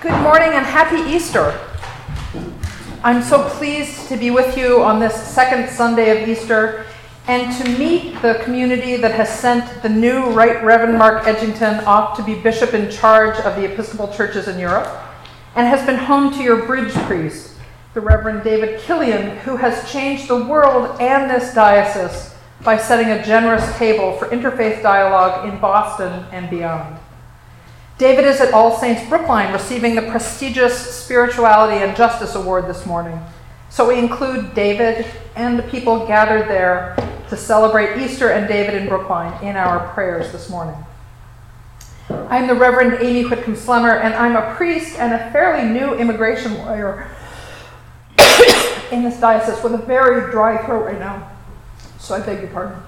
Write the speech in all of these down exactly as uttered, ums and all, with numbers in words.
Good morning and happy Easter. I'm so pleased to be with you on this second Sunday of Easter and to meet the community that has sent the new Right Reverend Mark Edgington off to be bishop in charge of the Episcopal churches in Europe and has been home to your bridge priest, the Reverend David Killian, who has changed the world and this diocese by setting a generous table for interfaith dialogue in Boston and beyond. David is at All Saints Brookline receiving the prestigious Spirituality and Justice Award this morning. So we include David and the people gathered there to celebrate Easter and David in Brookline in our prayers this morning. I'm the Reverend Amy Whitcomb Slemmer, and I'm a priest and a fairly new immigration lawyer in this diocese with a very dry throat right now. So I beg your pardon.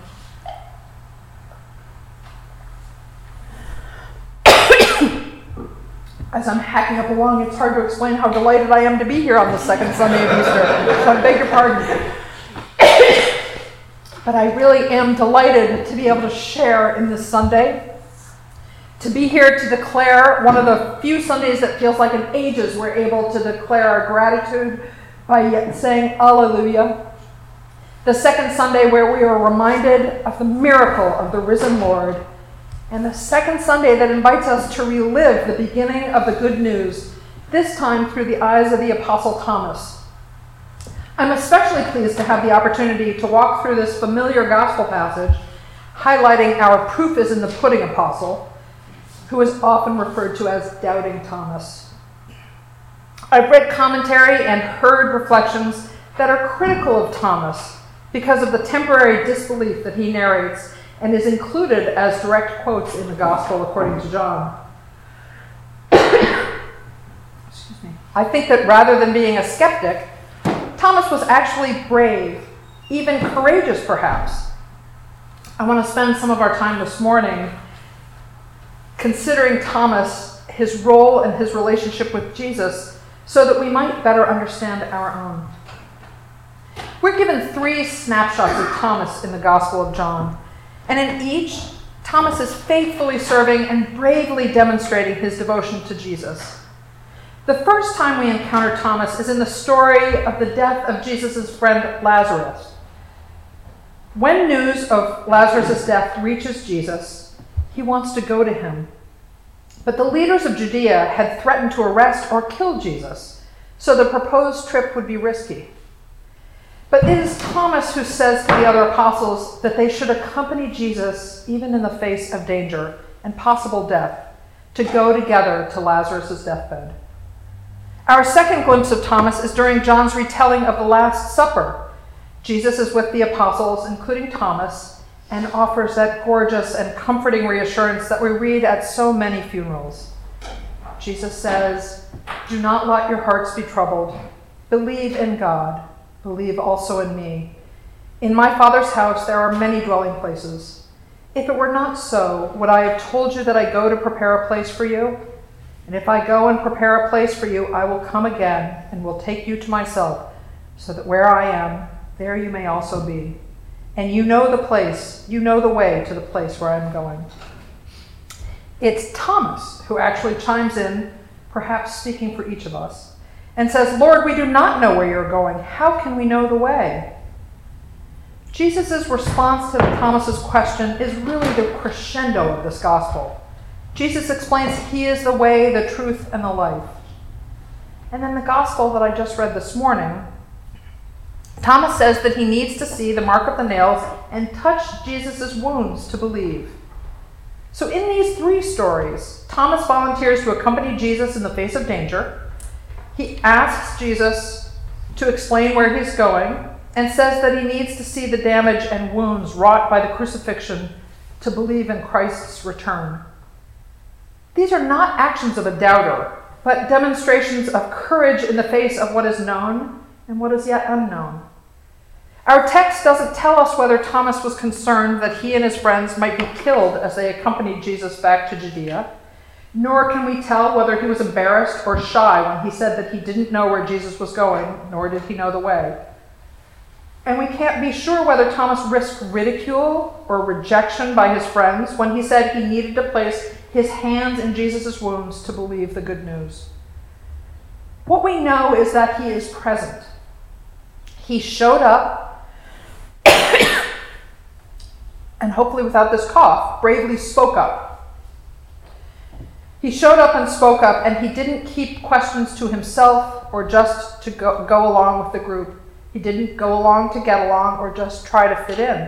As I'm hacking up along, it's hard to explain how delighted I am to be here on the second Sunday of Easter, so I beg your pardon. But I really am delighted to be able to share in this Sunday, to be here to declare one of the few Sundays that feels like in ages we're able to declare our gratitude by saying Alleluia. The second Sunday where we are reminded of the miracle of the risen Lord, and the second Sunday that invites us to relive the beginning of the good news, this time through the eyes of the Apostle Thomas. I'm especially pleased to have the opportunity to walk through this familiar gospel passage, highlighting our proof is in the pudding apostle, who is often referred to as Doubting Thomas. I've read commentary and heard reflections that are critical of Thomas because of the temporary disbelief that he narrates and is included as direct quotes in the Gospel according to John. Excuse me. I think that rather than being a skeptic, Thomas was actually brave, even courageous perhaps. I want to spend some of our time this morning considering Thomas, his role and his relationship with Jesus, so that we might better understand our own. We're given three snapshots of Thomas in the Gospel of John. And in each, Thomas is faithfully serving and bravely demonstrating his devotion to Jesus. The first time we encounter Thomas is in the story of the death of Jesus' friend Lazarus. When news of Lazarus' death reaches Jesus, he wants to go to him. But the leaders of Judea had threatened to arrest or kill Jesus, so the proposed trip would be risky. But it is Thomas who says to the other apostles that they should accompany Jesus even in the face of danger and possible death, to go together to Lazarus' deathbed. Our second glimpse of Thomas is during John's retelling of the Last Supper. Jesus is with the apostles, including Thomas, and offers that gorgeous and comforting reassurance that we read at so many funerals. Jesus says, "Do not let your hearts be troubled. Believe in God. Believe also in me. In my Father's house there are many dwelling places. If it were not so, would I have told you that I go to prepare a place for you? And if I go and prepare a place for you, I will come again and will take you to myself, so that where I am, there you may also be. And you know the place, you know the way to the place where I'm going." It's Thomas who actually chimes in, perhaps speaking for each of us, and says, "Lord, we do not know where you're going. How can we know the way?" Jesus' response to Thomas's question is really the crescendo of this gospel. Jesus explains he is the way, the truth, and the life. And in the gospel that I just read this morning, Thomas says that he needs to see the mark of the nails and touch Jesus' wounds to believe. So in these three stories, Thomas volunteers to accompany Jesus in the face of danger. He asks Jesus to explain where he's going and says that he needs to see the damage and wounds wrought by the crucifixion to believe in Christ's return. These are not actions of a doubter, but demonstrations of courage in the face of what is known and what is yet unknown. Our text doesn't tell us whether Thomas was concerned that he and his friends might be killed as they accompanied Jesus back to Judea, nor can we tell whether he was embarrassed or shy when he said that he didn't know where Jesus was going, nor did he know the way. And we can't be sure whether Thomas risked ridicule or rejection by his friends when he said he needed to place his hands in Jesus' wounds to believe the good news. What we know is that he is present. He showed up, and hopefully without this cough, bravely spoke up. He showed up and spoke up, and he didn't keep questions to himself or just to go, go along with the group. He didn't go along to get along or just try to fit in.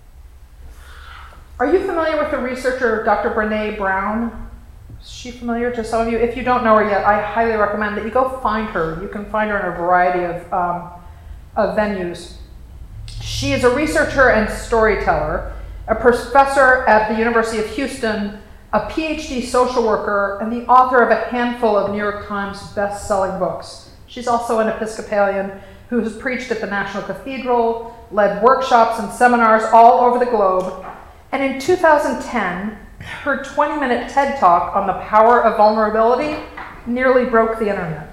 Are you familiar with the researcher Doctor Brené Brown? Is she familiar to some of you? If you don't know her yet, I highly recommend that you go find her. You can find her in a variety of, um, of venues. She is a researcher and storyteller, a professor at the University of Houston, a PhD social worker, and the author of a handful of New York Times best-selling books. She's also an Episcopalian who has preached at the National Cathedral, led workshops and seminars all over the globe, and in two thousand ten, her twenty-minute TED Talk on the power of vulnerability nearly broke the internet.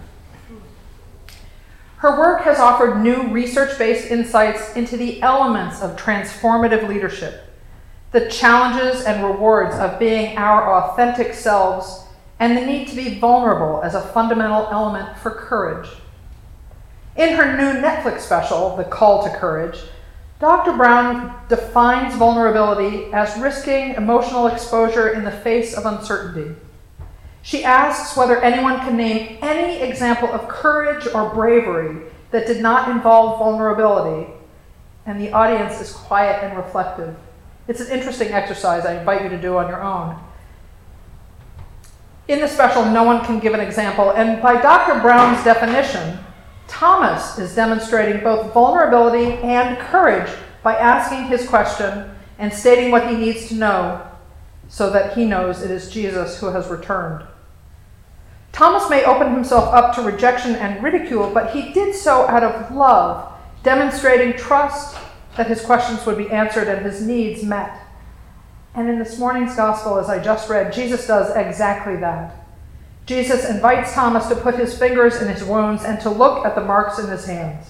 Her work has offered new research-based insights into the elements of transformative leadership, the challenges and rewards of being our authentic selves, and the need to be vulnerable as a fundamental element for courage. In her new Netflix special, The Call to Courage, Doctor Brown defines vulnerability as risking emotional exposure in the face of uncertainty. She asks whether anyone can name any example of courage or bravery that did not involve vulnerability, and the audience is quiet and reflective. It's an interesting exercise I invite you to do on your own. In the special, no one can give an example, and by Doctor Brown's definition, Thomas is demonstrating both vulnerability and courage by asking his question and stating what he needs to know so that he knows it is Jesus who has returned. Thomas may open himself up to rejection and ridicule, but he did so out of love, demonstrating trust that his questions would be answered and his needs met. And in this morning's gospel, as I just read, Jesus does exactly that. Jesus invites Thomas to put his fingers in his wounds and to look at the marks in his hands.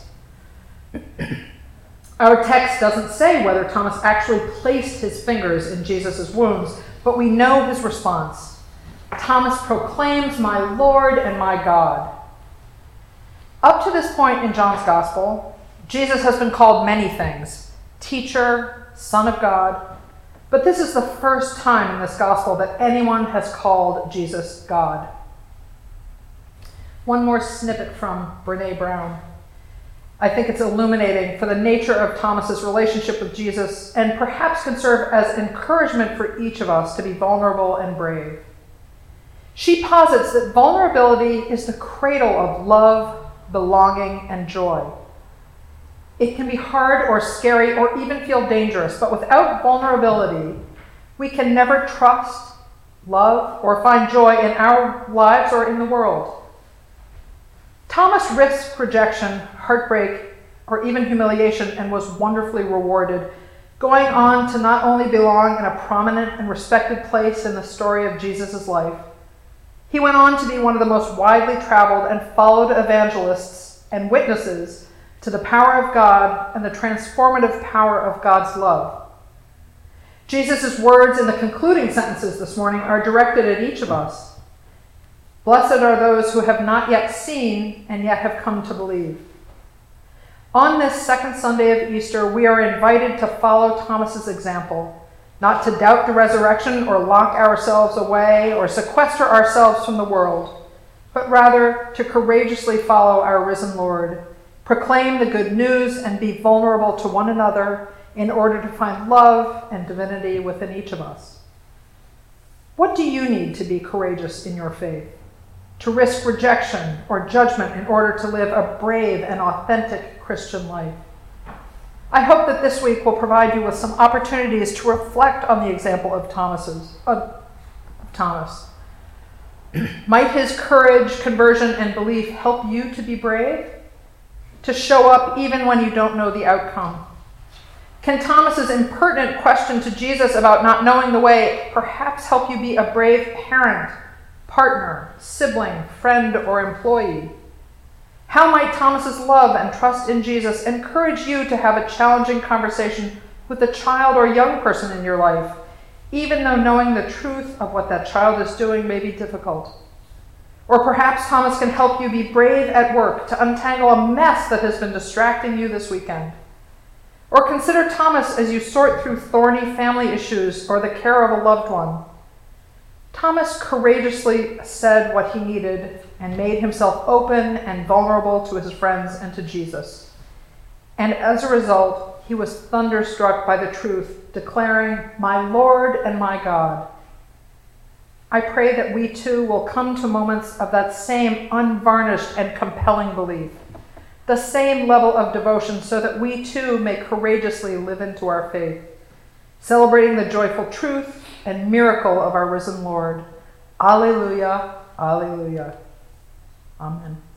Our text doesn't say whether Thomas actually placed his fingers in Jesus' wounds, but we know his response. Thomas proclaims, "My Lord and my God." Up to this point in John's gospel, Jesus has been called many things: teacher, Son of God, but this is the first time in this gospel that anyone has called Jesus God. One more snippet from Brené Brown. I think it's illuminating for the nature of Thomas's relationship with Jesus and perhaps can serve as encouragement for each of us to be vulnerable and brave. She posits that vulnerability is the cradle of love, belonging, and joy. It can be hard or scary or even feel dangerous, but without vulnerability, we can never trust, love, or find joy in our lives or in the world. Thomas risked rejection, heartbreak, or even humiliation and was wonderfully rewarded, going on to not only belong in a prominent and respected place in the story of Jesus' life, he went on to be one of the most widely traveled and followed evangelists and witnesses to the power of God and the transformative power of God's love. Jesus' words in the concluding sentences this morning are directed at each of us. Blessed are those who have not yet seen and yet have come to believe. On this second Sunday of Easter, we are invited to follow Thomas's example, not to doubt the resurrection or lock ourselves away or sequester ourselves from the world, but rather to courageously follow our risen Lord, proclaim the good news, and be vulnerable to one another in order to find love and divinity within each of us. What do you need to be courageous in your faith? To risk rejection or judgment in order to live a brave and authentic Christian life? I hope that this week will provide you with some opportunities to reflect on the example of Thomas's, of Thomas. Might his courage, conversion, and belief help you to be brave? To show up even when you don't know the outcome? Can Thomas's impertinent question to Jesus about not knowing the way perhaps help you be a brave parent, partner, sibling, friend, or employee? How might Thomas's love and trust in Jesus encourage you to have a challenging conversation with a child or young person in your life, even though knowing the truth of what that child is doing may be difficult? Or perhaps Thomas can help you be brave at work to untangle a mess that has been distracting you this weekend. Or consider Thomas as you sort through thorny family issues or the care of a loved one. Thomas courageously said what he needed and made himself open and vulnerable to his friends and to Jesus. And as a result, he was thunderstruck by the truth, declaring, "My Lord and my God." I pray that we too will come to moments of that same unvarnished and compelling belief, the same level of devotion, so that we too may courageously live into our faith, celebrating the joyful truth and miracle of our risen Lord. Alleluia, alleluia. Amen.